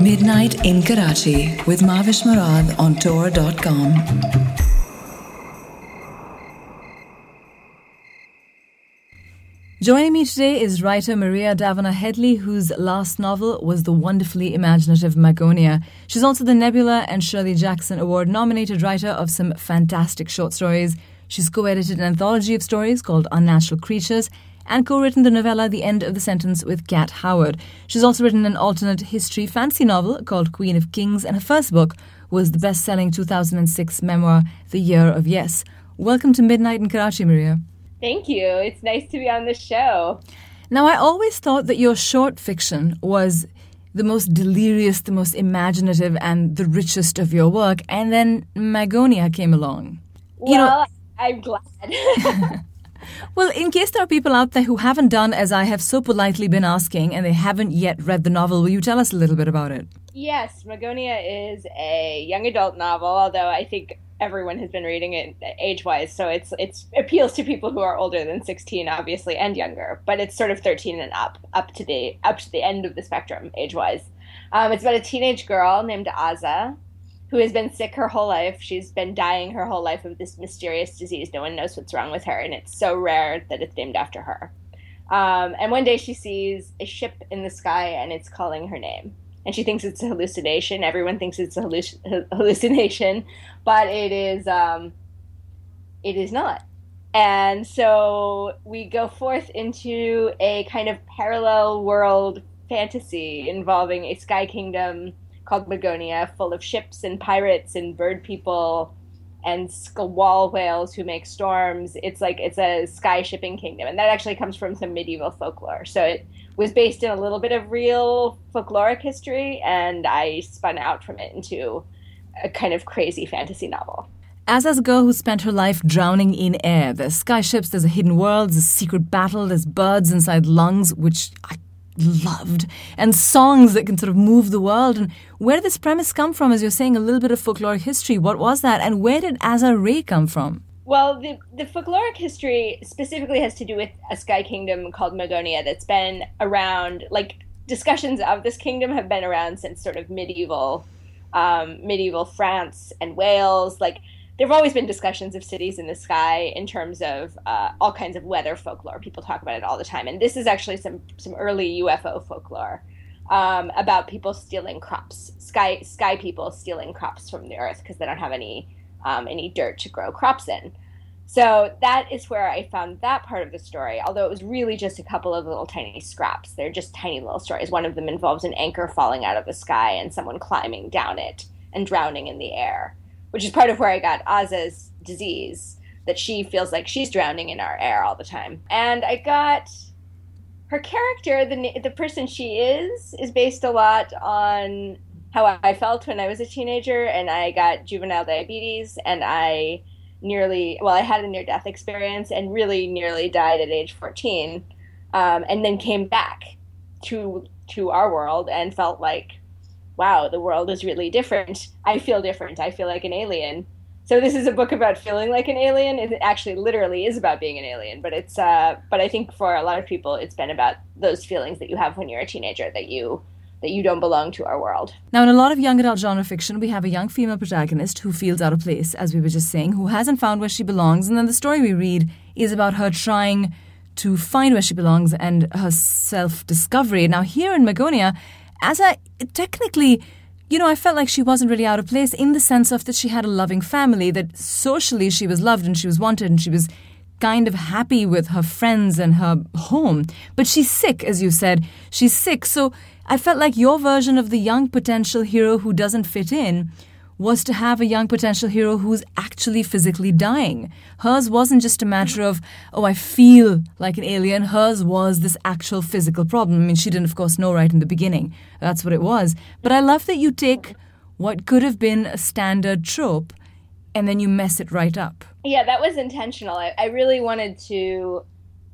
Midnight in Karachi with Mavish Murad on Tor.com. Joining me today is writer Maria Davina Headley, whose last novel was the wonderfully imaginative Magonia. She's also the Nebula and Shirley Jackson Award-nominated writer of some fantastic short stories. She's co-edited an anthology of stories called Unnatural Creatures and co-written the novella The End of the Sentence with Kat Howard. She's also written an alternate history fantasy novel called Queen of Kings, and her first book was the best-selling 2006 memoir The Year of Yes. Welcome to Midnight in Karachi, Maria. Thank you. It's nice to be on the show. Now, I always thought that your short fiction was the most delirious, the most imaginative, and the richest of your work, and then Magonia came along. I'm glad. Well, in case there are people out there who haven't done as I have so politely been asking, and they haven't yet read the novel, will you tell us a little bit about it? Yes, Magonia is a young adult novel, although I think everyone has been reading it age-wise, so it appeals to people who are older than 16, obviously, and younger. But it's sort of 13 and up to the end of the spectrum, age-wise. It's about a teenage girl named Aza, who has been sick her whole life. She's been dying her whole life of this mysterious disease. No one knows what's wrong with her, and it's so rare that it's named after her. And one day she sees a ship in the sky, and it's calling her name. And she thinks it's a hallucination. Everyone thinks it's a hallucination, but it is not. And so we go forth into a kind of parallel world fantasy involving a sky kingdom called Magonia, full of ships and pirates and bird people and wall whales who make storms. It's a sky shipping kingdom, and that actually comes from some medieval folklore. So it was based in a little bit of real folkloric history, and I spun out from it into a kind of crazy fantasy novel. As a girl who spent her life drowning in air, there's sky ships, there's a hidden world, there's a secret battle, there's birds inside lungs, which I loved, and songs that can sort of move the world. And where did this premise come from? As you're saying, a little bit of folkloric history. What was that? And where did Aza Ray come from? Well, the folkloric history specifically has to do with a sky kingdom called Magonia that's been around, like, discussions of this kingdom have been around since sort of medieval France and Wales. Like, there have always been discussions of cities in the sky in terms of all kinds of weather folklore. People talk about it all the time. And this is actually some early UFO folklore about people stealing crops, sky people stealing crops from the earth because they don't have any dirt to grow crops in. So that is where I found that part of the story, although it was really just a couple of little tiny scraps. They're just tiny little stories. One of them involves an anchor falling out of the sky and someone climbing down it and drowning in the air, which is part of where I got Aza's disease, that she feels like she's drowning in our air all the time. And I got her character, the person she is based a lot on how I felt when I was a teenager, and I got juvenile diabetes, and I had a near-death experience and really nearly died at age 14, and then came back to our world and felt like, wow, the world is really different. I feel different. I feel like an alien. So this is a book about feeling like an alien. It actually literally is about being an alien, but but I think for a lot of people, it's been about those feelings that you have when you're a teenager, that you don't belong to our world. Now, in a lot of young adult genre fiction, we have a young female protagonist who feels out of place, as we were just saying, who hasn't found where she belongs, and then the story we read is about her trying to find where she belongs and her self-discovery. Now, here in Magonia, technically, I felt like she wasn't really out of place in the sense of that she had a loving family, that socially she was loved and she was wanted and she was kind of happy with her friends and her home. But she's sick, as you said. She's sick. So I felt like your version of the young potential hero who doesn't fit in was to have a young potential hero who's actually physically dying. Hers wasn't just a matter of, oh, I feel like an alien. Hers was this actual physical problem. I mean, she didn't, of course, know right in the beginning. That's what it was. But I love that you take what could have been a standard trope and then you mess it right up. Yeah, that was intentional. I really wanted to...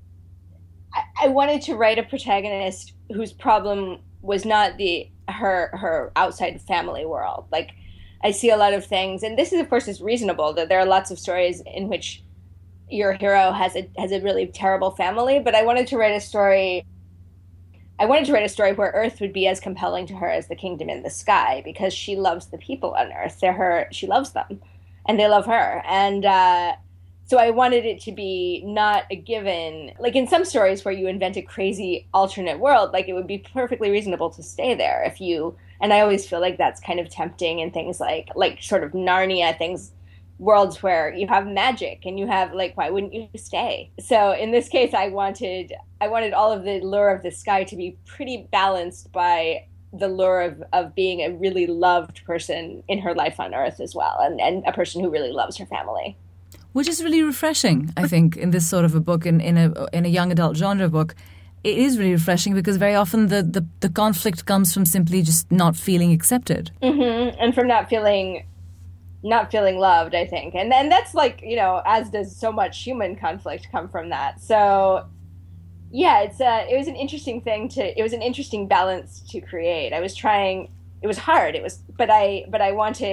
I wanted to write a protagonist whose problem was not her outside family world. Like, I see a lot of things, and this is, of course, is reasonable, that there are lots of stories in which your hero has a really terrible family, but I wanted to write a story I wanted to write a story where Earth would be as compelling to her as the kingdom in the sky, because she loves the people on Earth. She loves them, and they love her. And so I wanted it to be not a given. Like in some stories where you invent a crazy alternate world, like it would be perfectly reasonable to stay there if you. And I always feel like that's kind of tempting in things like sort of Narnia, worlds where you have magic and you have, like, why wouldn't you stay? So in this case, I wanted all of the lure of the sky to be pretty balanced by the lure of being a really loved person in her life on Earth as well, and a person who really loves her family. Which is really refreshing, I think, in this sort of a book, in a young adult genre book. It is really refreshing because very often the conflict comes from simply just not feeling accepted. Mm-hmm. And from not feeling loved, I think. And that's like, as does so much human conflict come from that. So yeah, it was an interesting it was an interesting balance to create. It was hard. But I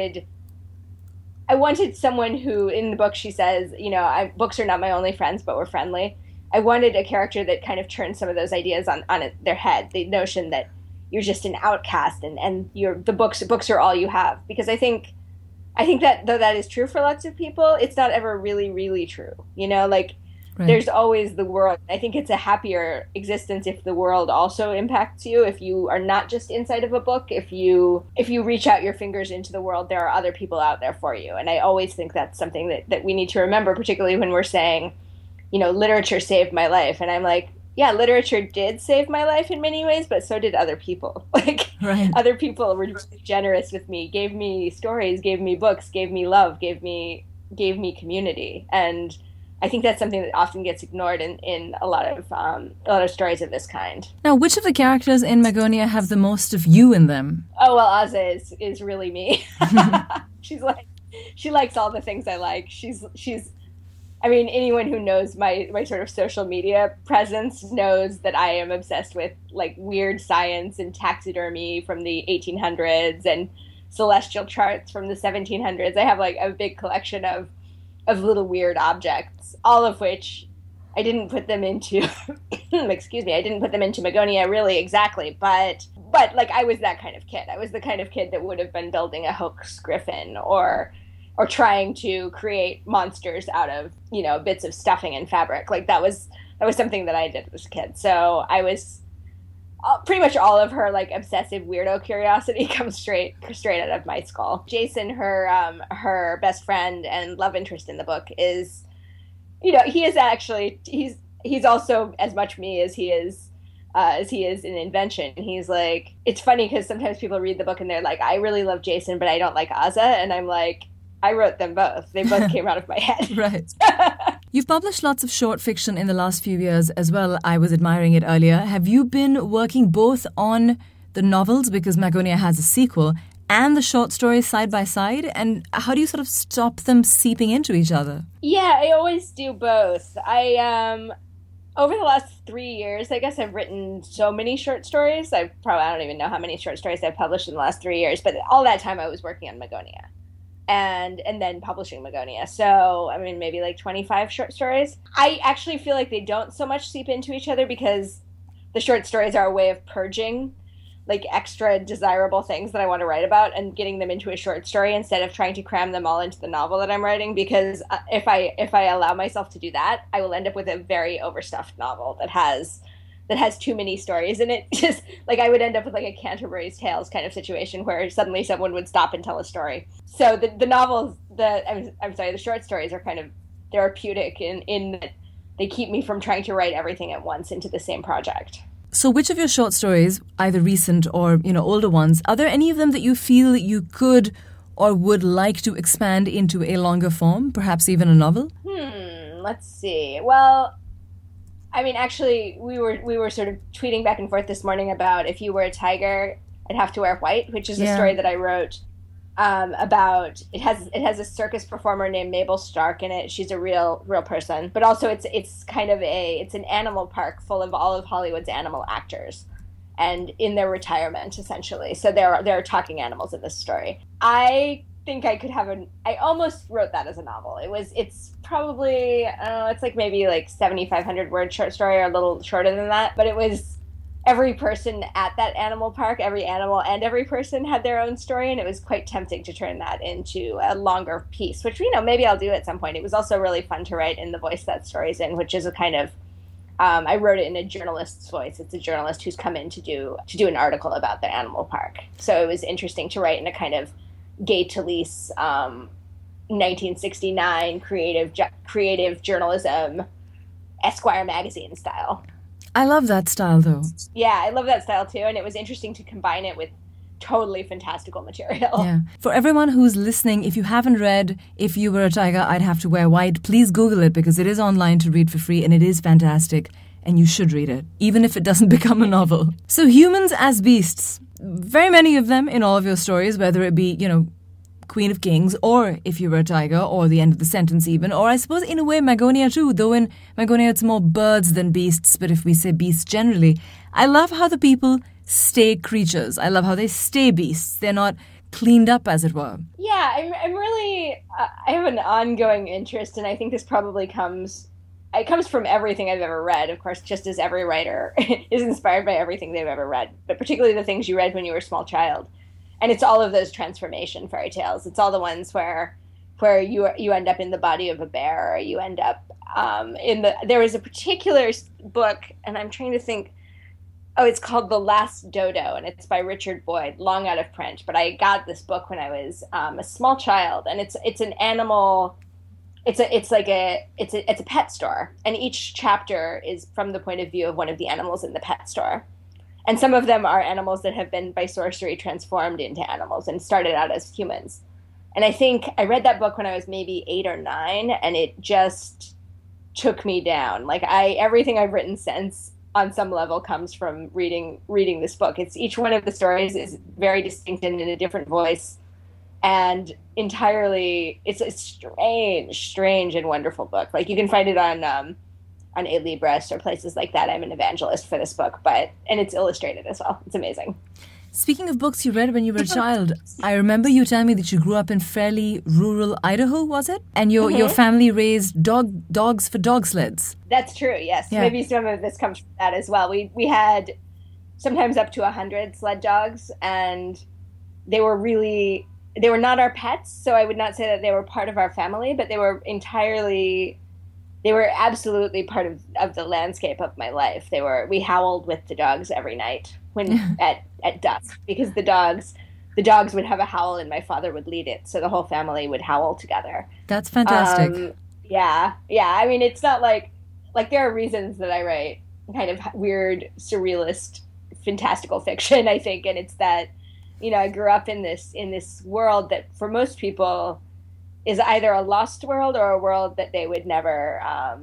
wanted someone who, in the book she says, books are not my only friends, but we're friendly. I wanted a character that kind of turned some of those ideas on their head. The notion that you're just an outcast and the books are all you have. Because I think that though that is true for lots of people, it's not ever really, really true. Right. There's always the world. I think it's a happier existence if the world also impacts you, if you are not just inside of a book. If you reach out your fingers into the world, there are other people out there for you. And I always think that's something that we need to remember, particularly when we're saying, literature saved my life. And I'm like, yeah, literature did save my life in many ways, but so did other people. Right. Other people were really generous with me, gave me stories, gave me books, gave me love, gave me community. And I think that's something that often gets ignored in a lot of stories of this kind. Now, which of the characters in Magonia have the most of you in them? Oh, well, Aza is really me. She likes all the things I like. I mean, anyone who knows my sort of social media presence knows that I am obsessed with, like, weird science and taxidermy from the 1800s and celestial charts from the 1700s. I have, like, a big collection of little weird objects, all of which I didn't put them into, I didn't put them into Magonia really exactly, but like, I was that kind of kid. I was the kind of kid that would have been building a hoax griffin or trying to create monsters out of, bits of stuffing and fabric. Like that was something that I did as a kid. So I was pretty much all of her, like, obsessive weirdo curiosity comes straight out of my skull. Jason, her best friend and love interest in the book, is, he is actually, he's also as much me as he is an invention. He's like, it's funny because sometimes people read the book and they're like, I really love Jason, but I don't like Aza. And I'm like, I wrote them both. They both came out of my head. Right. You've published lots of short fiction in the last few years as well. I was admiring it earlier. Have you been working both on the novels, because Magonia has a sequel, and the short stories side by side? And how do you sort of stop them seeping into each other? Yeah, I always do both. Over the last 3 years, I guess I've written so many short stories. I don't even know how many short stories I've published in the last 3 years, but all that time I was working on Magonia. And then publishing Magonia. So, I mean, maybe like 25 short stories. I actually feel like they don't so much seep into each other because the short stories are a way of purging, like, extra desirable things that I want to write about and getting them into a short story instead of trying to cram them all into the novel that I'm writing. Because if I allow myself to do that, I will end up with a very overstuffed novel that has too many stories in it. Just like, I would end up with like a Canterbury's Tales kind of situation where suddenly someone would stop and tell a story. So the novels, the short stories are kind of therapeutic in that they keep me from trying to write everything at once into the same project. So which of your short stories, either recent or, older ones, are there any of them that you feel you could or would like to expand into a longer form, perhaps even a novel? Let's see. Well, I mean, actually, we were sort of tweeting back and forth this morning about if you were a tiger, I'd have to wear white, which is a story that I wrote about. It has a circus performer named Mabel Stark in it. She's a real person, but also it's kind of it's an animal park full of all of Hollywood's animal actors, and in their retirement essentially. So there are talking animals in this story. I think I could have I almost wrote that as a novel. It's probably, I don't know, it's like maybe like 7,500 word short story or a little shorter than that, but it was every person at that animal park, every animal and every person had their own story, and it was quite tempting to turn that into a longer piece, which, maybe I'll do at some point. It was also really fun to write in the voice that story's in, which is a kind of, I wrote it in a journalist's voice. It's a journalist who's come in to do an article about the animal park. So it was interesting to write in a kind of Gay Talese, 1969 creative journalism, Esquire magazine style. I love that style, though. Yeah, I love that style, too. And it was interesting to combine it with totally fantastical material. Yeah. For everyone who's listening, if you haven't read If You Were a Tiger, I'd Have to Wear White, please Google it, because it is online to read for free, and it is fantastic, and you should read it, even if it doesn't become a novel. So humans as beasts. Very many of them in all of your stories, whether it be, Queen of Kings, or If You Were a Tiger, or The End of the Sentence even, or I suppose in a way Magonia too, though in Magonia it's more birds than beasts, but if we say beasts generally, I love how the people stay creatures. I love how they stay beasts. They're not cleaned up, as it were. Yeah, I'm really, I have an ongoing interest, and I think this probably comes from everything I've ever read, of course, just as every writer is inspired by everything they've ever read, but particularly the things you read when you were a small child. And it's all of those transformation fairy tales. It's all the ones where you end up in the body of a bear, or you end up there was a particular book, and I'm trying to think. Oh, it's called The Last Dodo, and it's by Richard Boyd, long out of print. But I got this book when I was a small child, and it's an animal. It's a pet store, and each chapter is from the point of view of one of the animals in the pet store. And some of them are animals that have been by sorcery transformed into animals and started out as humans. And I think I read that book when I was maybe 8 or 9, and it just took me down. Like everything I've written since on some level comes from reading this book. It's each one of the stories is very distinct and in a different voice, and entirely it's a strange and wonderful book. Like you can find it on Alibris or places like that. I'm an evangelist for this book, and it's illustrated as well. It's amazing. Speaking of books you read when you were a child, I remember you telling me that you grew up in fairly rural Idaho, was it? And your family raised dogs for dog sleds. That's true, yes. Yeah. Maybe some of this comes from that as well. We had sometimes up to 100 sled dogs, and they were not our pets, so I would not say that they were part of our family, but they were absolutely part of the landscape of my life. We howled with the dogs every night when at dusk, because the dogs would have a howl and my father would lead it, so the whole family would howl together. That's fantastic. Yeah. I mean, it's not like there are reasons that I write kind of weird, surrealist, fantastical fiction, I think, and it's that, I grew up in this world that for most people is either a lost world or a world that they would never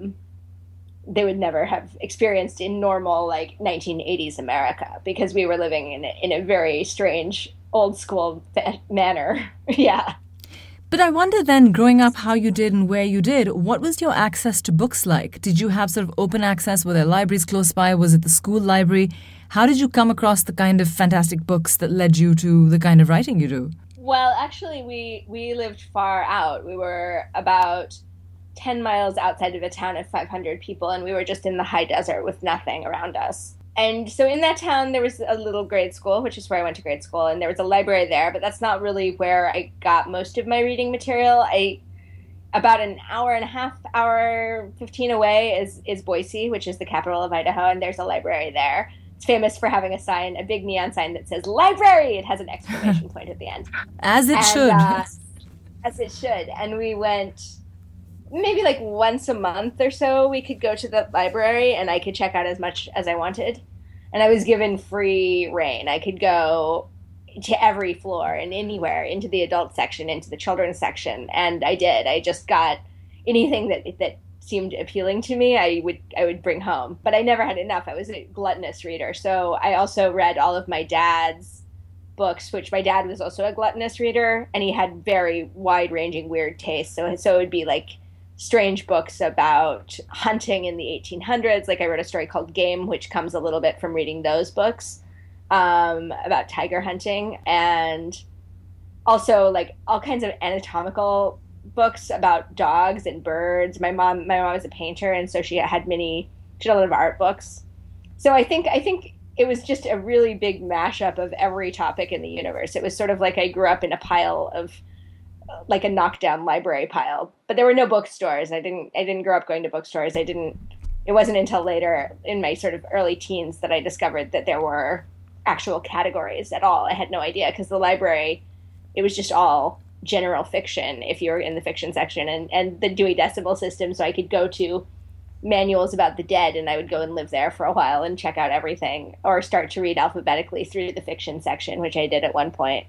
have experienced in normal 1980s America, because we were living in a very strange old school manner. Yeah. But I wonder then, growing up, how you did and where you did. What was your access to books like? Did you have sort of open access? Were there libraries close by? Was it the school library? How did you come across the kind of fantastic books that led you to the kind of writing you do? Well, actually, we lived far out. We were about 10 miles outside of a town of 500 people, and we were just in the high desert with nothing around us. And so in that town, there was a little grade school, which is where I went to grade school, and there was a library there, but that's not really where I got most of my reading material. About an hour and a half, hour 15 away is Boise, which is the capital of Idaho, and there's a library there. It's famous for having a big neon sign that says library. It has an exclamation point at the end. As it should. As it should. And we went maybe once a month or so. We could go to the library and I could check out as much as I wanted. And I was given free reign. I could go to every floor and anywhere, into the adult section, into the children's section. And I did. I just got anything that seemed appealing to me, I would bring home. But I never had enough. I was a gluttonous reader. So I also read all of my dad's books, which my dad was also a gluttonous reader, and he had very wide-ranging weird tastes. So it would be strange books about hunting in the 1800s. I wrote a story called Game, which comes a little bit from reading those books, about tiger hunting, and also all kinds of anatomical books about dogs and birds. My mom was a painter, and so she had a lot of art books. So I think it was just a really big mashup of every topic in the universe. It was sort of like I grew up in a pile of like a knockdown library pile, but there were no bookstores. I didn't grow up going to bookstores. It wasn't until later in my sort of early teens that I discovered that there were actual categories at all. I had no idea because the library, it was just all general fiction if you were in the fiction section and the Dewey Decimal System. So I could go to manuals about the dead and I would go and live there for a while and check out everything or start to read alphabetically through the fiction section, which I did at one point.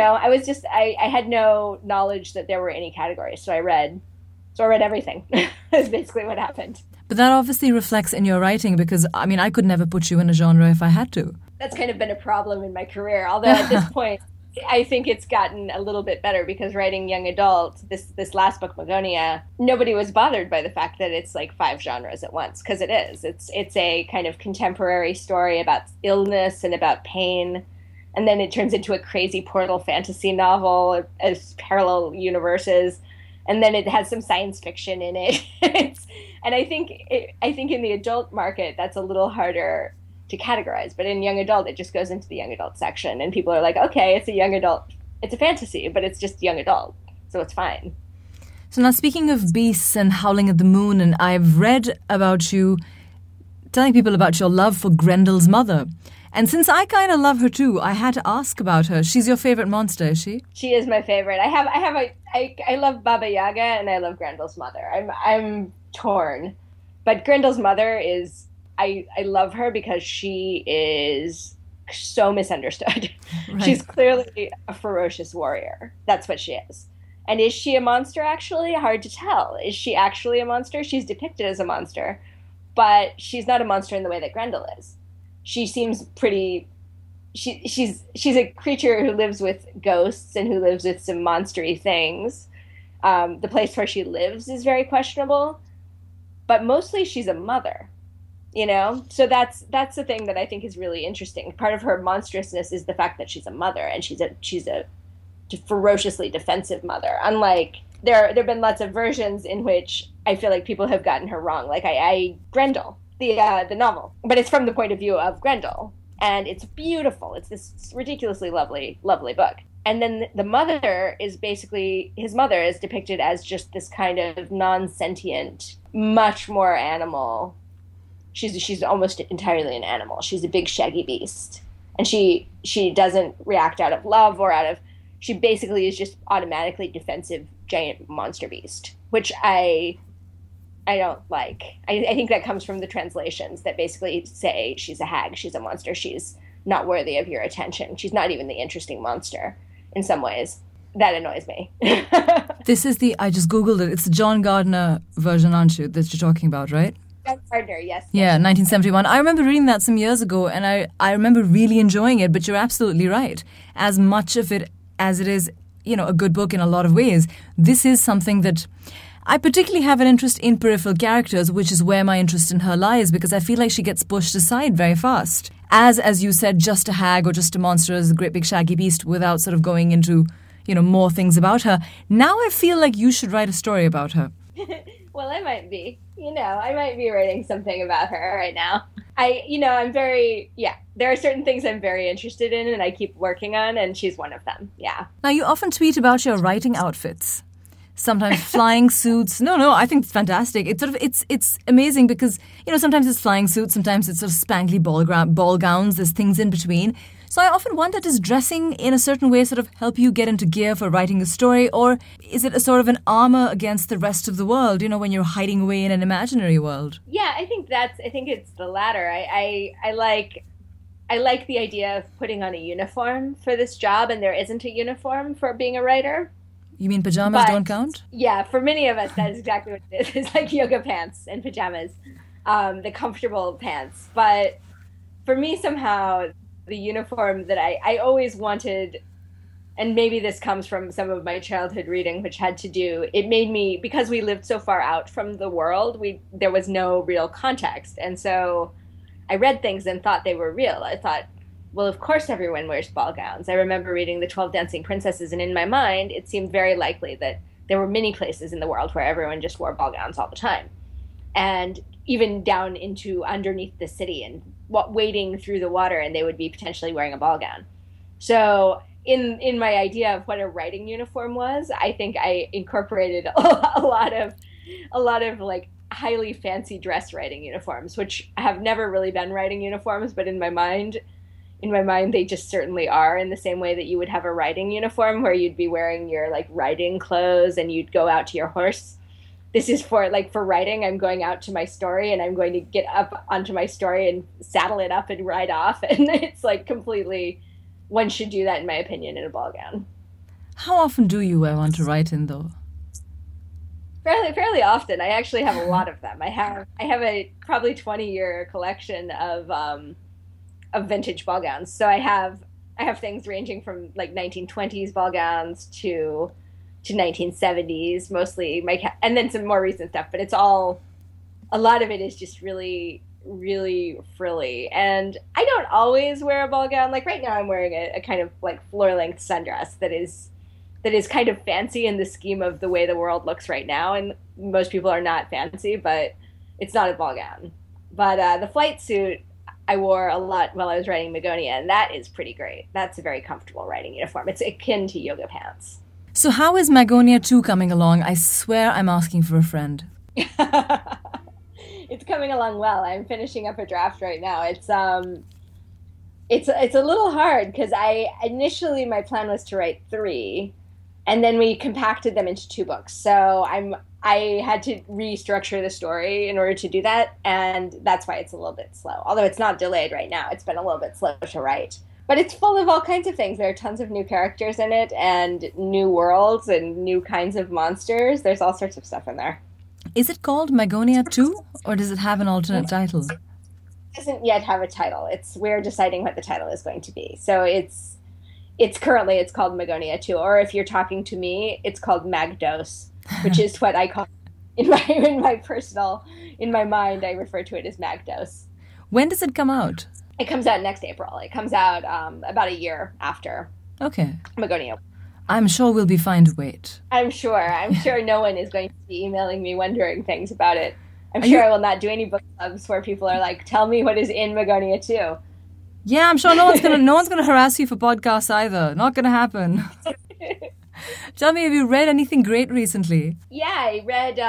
I had no knowledge that there were any categories. So I read everything. That's basically what happened. But that obviously reflects in your writing because, I mean, I could never put you in a genre if I had to. That's kind of been a problem in my career. Although at this point, I think it's gotten a little bit better because writing young adult, this last book, Magonia, nobody was bothered by the fact that it's like 5 genres at once, because it is. It's a kind of contemporary story about illness and about pain, and then it turns into a crazy portal fantasy novel as parallel universes, and then it has some science fiction in it. And I think in the adult market, that's a little harder to categorize, but in young adult, it just goes into the young adult section, and people are like, okay, it's a young adult, it's a fantasy, but it's just young adult, so it's fine. So now, speaking of beasts and Howling at the Moon, and I've read about you telling people about your love for Grendel's mother, and since I kind of love her too, I had to ask about her. She's your favorite monster, is she? She is my favorite. I love Baba Yaga and I love Grendel's mother. I'm torn, but Grendel's mother is. I love her because she is so misunderstood. Right. She's clearly a ferocious warrior. That's what she is. And is she a monster, actually? Hard to tell. Is she actually a monster? She's depicted as a monster, but she's not a monster in the way that Grendel is. She seems pretty... She's a creature who lives with ghosts and who lives with some monstery things. The place where she lives is very questionable, but mostly she's a mother. So that's the thing that I think is really interesting. Part of her monstrousness is the fact that she's a mother, and she's a ferociously defensive mother. Unlike there have been lots of versions in which I feel like people have gotten her wrong. Like Grendel, the novel, but it's from the point of view of Grendel, and it's beautiful. It's this ridiculously lovely book. And then the mother is basically, his mother is depicted as just this kind of non-sentient, much more animal. She's almost entirely an animal. She's a big shaggy beast. And she doesn't react out of love or she basically is just automatically defensive giant monster beast, which I don't like. I think that comes from the translations that basically say she's a hag, she's a monster, she's not worthy of your attention. She's not even the interesting monster in some ways. That annoys me. This is I just Googled it. It's the John Gardner version, aren't you, that you're talking about, right? Gardner, yes. Yeah, 1971. I remember reading that some years ago, and I remember really enjoying it, but you're absolutely right. As much of it as it is, a good book in a lot of ways, this is something that I particularly have an interest in peripheral characters, which is where my interest in her lies, because I feel like she gets pushed aside very fast. As you said, just a hag or just a monster as a great big shaggy beast without sort of going into, more things about her. Now I feel like you should write a story about her. Well, I might be. I might be writing something about her right now. I'm very, there are certain things I'm very interested in and I keep working on, and she's one of them, yeah. Now, you often tweet about your writing outfits. Sometimes flying suits. No, I think it's fantastic. It's amazing because, sometimes it's flying suits, sometimes it's sort of spangly ball gowns, there's things in between. So I often wonder, does dressing in a certain way sort of help you get into gear for writing a story, or is it a sort of an armor against the rest of the world, when you're hiding away in an imaginary world? Yeah, I think it's the latter. I like the idea of putting on a uniform for this job, and there isn't a uniform for being a writer. You mean pajamas don't count? Yeah, for many of us, that is exactly what it is. It's like yoga pants and pajamas, the comfortable pants. But for me, somehow, the uniform that I always wanted, and maybe this comes from some of my childhood reading, which had to do, it made me, because we lived so far out from the world, there was no real context. And so I read things and thought they were real. I thought, well, of course everyone wears ball gowns. I remember reading The 12 Dancing Princesses, and in my mind, it seemed very likely that there were many places in the world where everyone just wore ball gowns all the time. and even down into underneath the city and wading through the water, and they would be potentially wearing a ball gown. So in my idea of what a riding uniform was, I think I incorporated a lot of like highly fancy dress riding uniforms, which have never really been riding uniforms, but in my mind they just certainly are, in the same way that you would have a riding uniform where you'd be wearing your like riding clothes and you'd go out to your horse. This is for riding, I'm going out to my story and I'm going to get up onto my story and saddle it up and ride off. And it's like completely, one should do that, in my opinion, in a ball gown. How often do you want to write in, though? Fairly often. I actually have a lot of them. I have a probably 20-year collection of vintage ball gowns. So I have things ranging from like 1920s ball gowns to 1970s, mostly and then some more recent stuff. But a lot of it is just really, really frilly. And I don't always wear a ball gown. Like right now I'm wearing a kind of like floor-length sundress that is kind of fancy in the scheme of the way the world looks right now. And most people are not fancy, but it's not a ball gown. But the flight suit I wore a lot while I was writing Magonia, and that is pretty great. That's a very comfortable writing uniform. It's akin to yoga pants. So how is Magonia 2 coming along? I swear I'm asking for a friend. It's coming along well. I'm finishing up a draft right now. It's a little hard because initially my plan was to write 3, and then we compacted them into 2 books. So I had to restructure the story in order to do that, and that's why it's a little bit slow. Although it's not delayed right now, it's been a little bit slow to write. But it's full of all kinds of things. There are tons of new characters in it, and new worlds, and new kinds of monsters. There's all sorts of stuff in there. Is it called Magonia 2, or does it have an alternate title? It doesn't yet have a title. We're deciding what the title is going to be. So it's currently called Magonia 2, or if you're talking to me, it's called Magdos, which is what I call in my mind. I refer to it as Magdos. When does it come out? It comes out next April. It comes out about a year after. Okay. Magonia. I'm sure we'll be fine to wait. I'm sure no one is going to be emailing me wondering things about it. I will not do any book clubs where people are like, tell me what is in Magonia 2. Yeah, I'm sure no one's gonna harass you for podcasts either. Not gonna happen. Tell me, have you read anything great recently? Yeah, I read,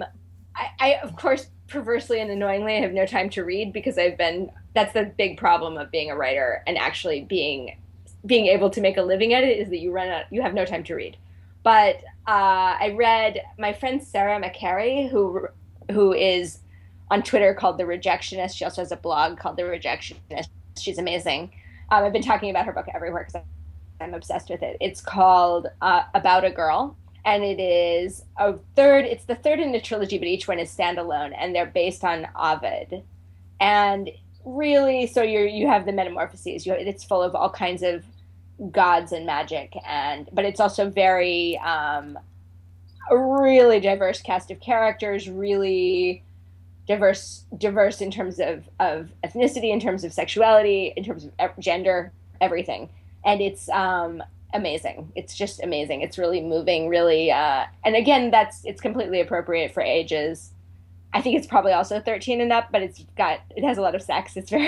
I of course, perversely and annoyingly, have no time to read because that's the big problem of being a writer and actually being able to make a living at it, is that you have no time to read. But I read my friend Sarah McCarry, who is on Twitter called The Rejectionist. She also has a blog called The Rejectionist. She's amazing. I've been talking about her book everywhere because I'm obsessed with it. It's called About a Girl, and it's the third in the trilogy, but each one is standalone, and they're based on Ovid. And really, so you have the metamorphoses. It's full of all kinds of gods and magic, but it's also very a really diverse cast of characters, really diverse in terms of ethnicity, in terms of sexuality, in terms of gender, everything. And it's amazing. It's just amazing. It's really moving, really. And again, it's completely appropriate for ages. I think it's probably also 13 and up, but it has a lot of sex. It's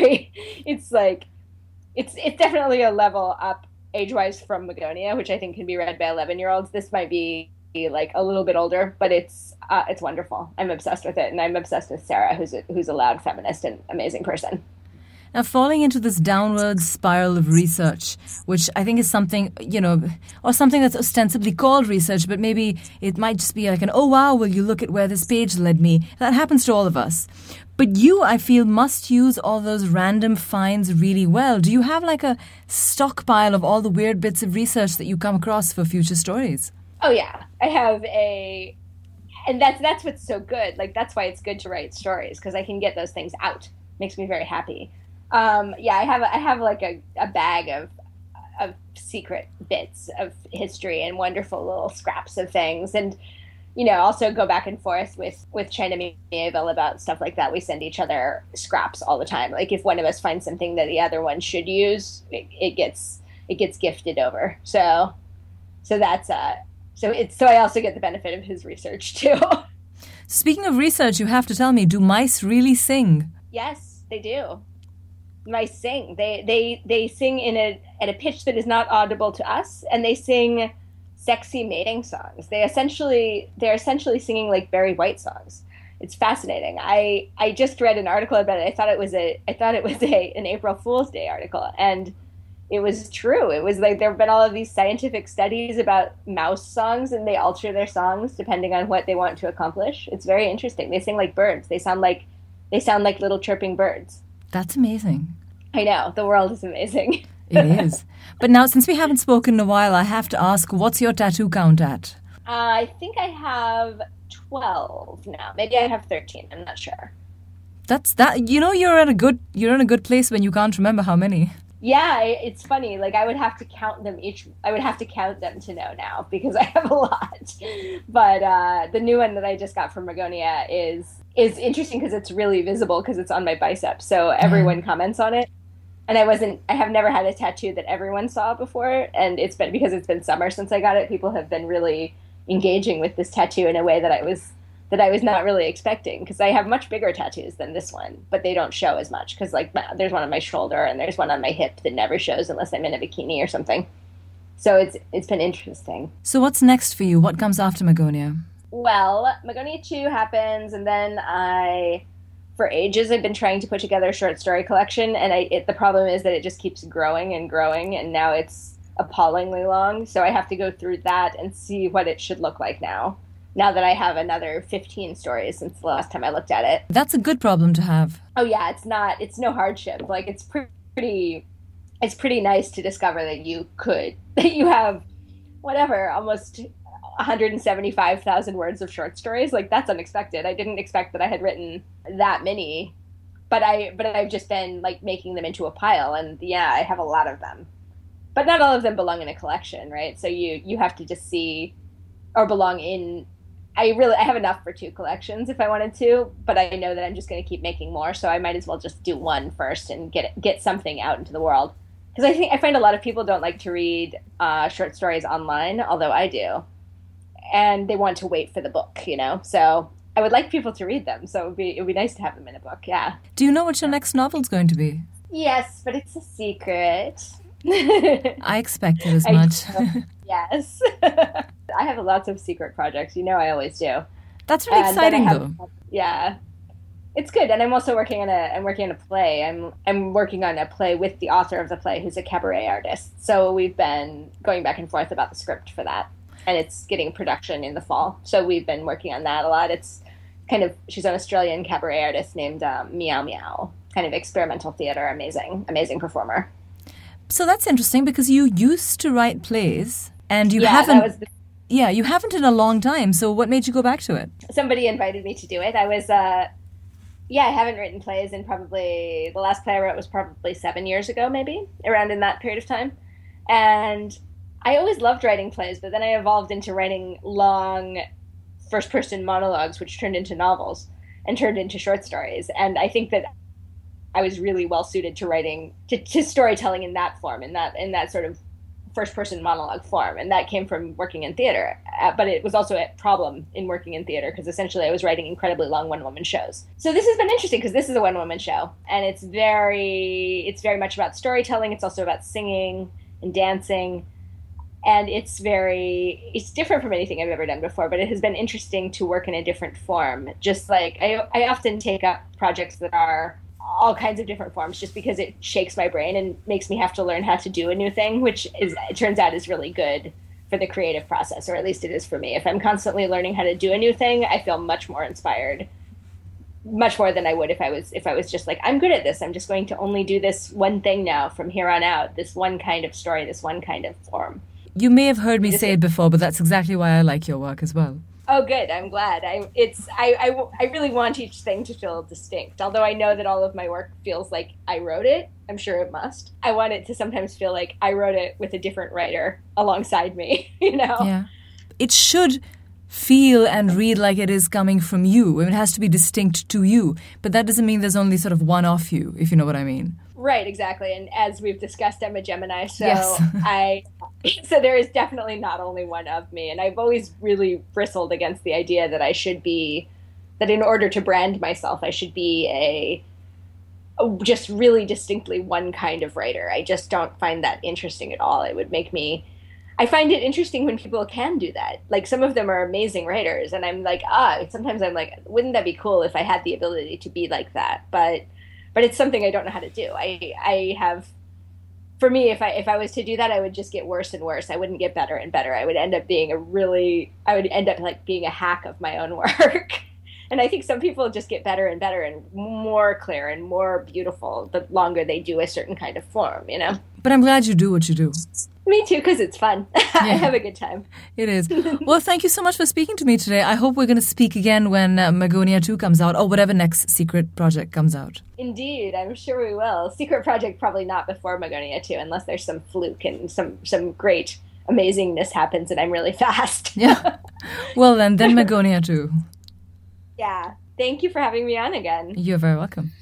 definitely a level up age-wise from Magonia, which I think can be read by 11-year-olds. This might be like a little bit older, but it's wonderful. I'm obsessed with it, and I'm obsessed with Sarah, who's a loud feminist and amazing person. Now, falling into this downward spiral of research, which I think is something, or something that's ostensibly called research, but maybe it might just be like an, oh, wow, will you look at where this page led me? That happens to all of us. But you, I feel, must use all those random finds really well. Do you have like a stockpile of all the weird bits of research that you come across for future stories? Oh, yeah. I have and that's what's so good. Like, that's why it's good to write stories, because I can get those things out. Makes me very happy. I have like a bag of secret bits of history and wonderful little scraps of things, and also go back and forth with China Mieville about stuff like that. We send each other scraps all the time. Like if one of us finds something that the other one should use, it gets gifted over. So that's so I also get the benefit of his research too. Speaking of research, you have to tell me, do mice really sing? Yes, they do. Mice sing. They sing at a pitch that is not audible to us, and they sing sexy mating songs. They're essentially singing like Barry White songs. It's fascinating. I just read an article about it. I thought it was an April Fool's Day article, and it was true. It was like there have been all of these scientific studies about mouse songs, and they alter their songs depending on what they want to accomplish. It's very interesting. They sing like birds. They sound like little chirping birds. That's amazing. I know. The world is amazing. It is. But now, since we haven't spoken in a while, I have to ask, what's your tattoo count at? I think I have 12 now. Maybe I have 13. I'm not sure. That's that. You know, you're in a good place when you can't remember how many. Yeah, it's funny. Like I would have to count them each. I would have to count them to know now because I have a lot. But the new one that I just got from Magonia is interesting because it's really visible because it's on my bicep. So everyone comments on it. And I have never had a tattoo that everyone saw before. And it's been summer since I got it. People have been really engaging with this tattoo in a way that I was not really expecting, because I have much bigger tattoos than this one, but they don't show as much because like there's one on my shoulder and there's one on my hip that never shows unless I'm in a bikini or something. So it's been interesting. So what's next for you? What comes after Magonia? Well, Magonia 2 happens, and then for ages I've been trying to put together a short story collection, and the problem is that it just keeps growing and growing, and now it's appallingly long. So I have to go through that and see what it should look like now that I have another 15 stories since the last time I looked at it. That's a good problem to have. Oh yeah, it's no hardship. Like it's pretty nice to discover that you have whatever, almost 175,000 words of short stories. Like that's unexpected. I didn't expect that I had written that many, but I've just been like making them into a pile, and yeah, I have a lot of them. But not all of them belong in a collection, right? So you have to just see or belong in. I have enough for 2 collections if I wanted to, but I know that I'm just going to keep making more, so I might as well just do one first and get something out into the world. Because I find a lot of people don't like to read short stories online, although I do, and they want to wait for the book, you know. So I would like people to read them, so it would be nice to have them in a book. Yeah. Do you know what your next novel's going to be? Yes, but it's a secret. I expected as much. Yes. I have lots of secret projects. You know I always do. That's really exciting, though. Yeah. It's good. And I'm also working on a play. I'm working on a play with the author of the play, who's a cabaret artist. So we've been going back and forth about the script for that. And it's getting production in the fall. So we've been working on that a lot. It's she's an Australian cabaret artist named Meow Meow. Kind of experimental theater. Amazing performer. So that's interesting because you used to write plays and you haven't. Yeah, you haven't in a long time. So what made you go back to it? Somebody invited me to do it. I haven't written plays in probably, the last play I wrote was probably 7 years ago, maybe, around in that period of time. And I always loved writing plays, but then I evolved into writing long first-person monologues, which turned into novels and turned into short stories. And I think that I was really well suited to writing, to storytelling in that form, in that sort of first-person monologue form, and that came from working in theater. But it was also a problem in working in theater because essentially I was writing incredibly long one-woman shows. So this has been interesting because this is a one-woman show, and it's very much about storytelling. It's also about singing and dancing, and it's different from anything I've ever done before. But it has been interesting to work in a different form. Just like I often take up projects that are all kinds of different forms just because it shakes my brain and makes me have to learn how to do a new thing, which it turns out is really good for the creative process, or at least it is for me. If I'm constantly learning how to do a new thing, I feel much more inspired, much more than I would if I was just like, I'm good at this, I'm just going to only do this one thing now from here on out, this one kind of story, this one kind of form. You may have heard me say it before, but that's exactly why I like your work as well. Oh, good. I'm glad. I really want each thing to feel distinct. Although I know that all of my work feels like I wrote it. I'm sure it must. I want it to sometimes feel like I wrote it with a different writer alongside me, you know? Yeah. It should feel and read like it is coming from you. It has to be distinct to you. But that doesn't mean there's only sort of one of you, if you know what I mean. Right, exactly. And as we've discussed, I'm a Gemini, so yes. So there is definitely not only one of me. And I've always really bristled against the idea that I should be that in order to brand myself, I should be a just really distinctly one kind of writer. I just don't find that interesting at all. It would make me, I find it interesting when people can do that. Like, some of them are amazing writers, and I'm like, sometimes I'm like, wouldn't that be cool if I had the ability to be like that? But it's something I don't know how to do. I have, for me, if I was to do that, I would just get worse and worse. I wouldn't get better and better. I would end up being like being a hack of my own work. And I think some people just get better and better and more clear and more beautiful the longer they do a certain kind of form, you know? But I'm glad you do what you do. Me too, because it's fun. I have a good time. It is. Well, thank you so much for speaking to me today. I hope we're going to speak again when Magonia 2 comes out, or whatever next secret project comes out. Indeed, I'm sure we will. Secret project probably not before Magonia 2, unless there's some fluke and some great amazingness happens and I'm really fast. Yeah. Well, then Magonia 2. Yeah. Thank you for having me on again. You're very welcome.